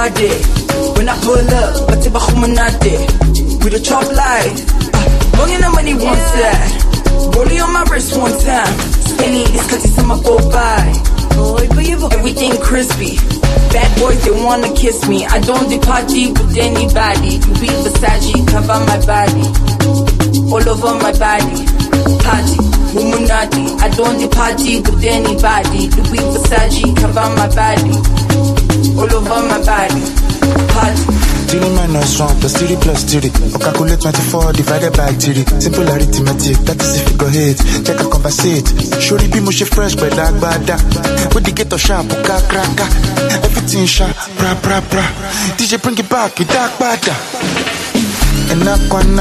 party. When I pull up, but if I with a chop light. Money no money one side. Rollie on my wrist one time. Skinny, it's cause it's on my go by. Everything crispy. Bad boys, they wanna kiss me. I don't do party with anybody. Louis Versace, cover my body. All over my body. Party, Illuminati. I don't do party with anybody. Louis Versace, cover my body. All over my body. Party. 3 minus 1 plus 3 plus 3. Or calculate 24 divided by 3. Simple arithmetic, that is if you go hit. Check and conversate. Surely be mushy fresh, but like bada. With the ghetto sharp, crack. Everything sharp, bra. DJ bring it back, with dark bada. And I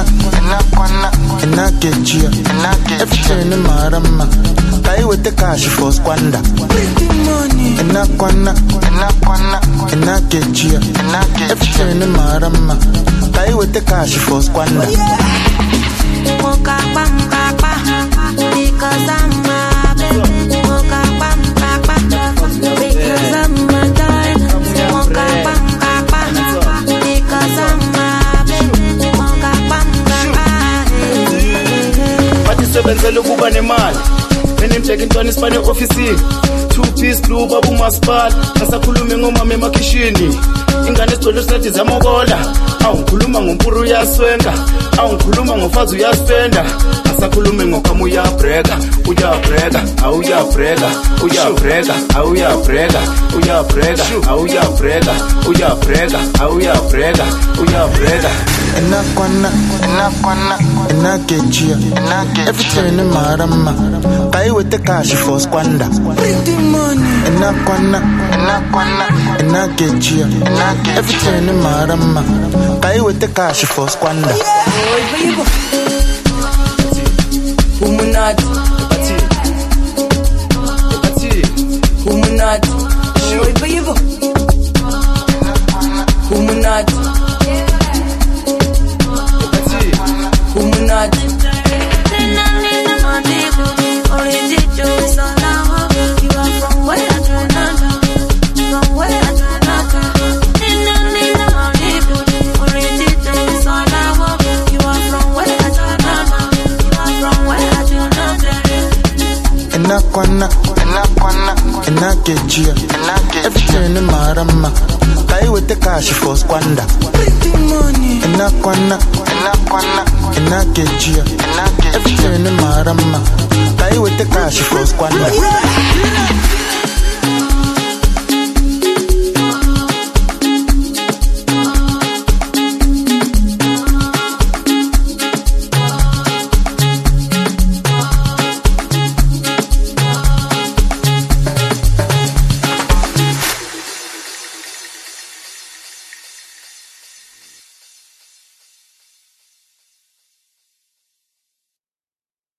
get you. Everything in my rama. Buy with the cash for squander. And I get you. Everything in my rama. Buy with the cash for squander. Because I'm my baby. Because I'm my darling. Because I'm my baby. But it's a kuba nemali. Benimhleke intwana isipane office. 2-piece blue babu masipala. Asakhulume ngomama emakishini. Ingane isicelo sithi zamokola. Awukhuluma ngompuru uyaswenga. Awukhuluma ngofazi uyaspenda. Asakhulume ngokama uyabreka. And I get you. Everything in my rama. Buy with the cash for squander. And I get you. Everything in my rama. Buy with the cash for squander. Illuminati. And I get you. Everything in my rama. Buy with the cash for squander. And I get you. Everything in my rama. Buy with the cash for squander.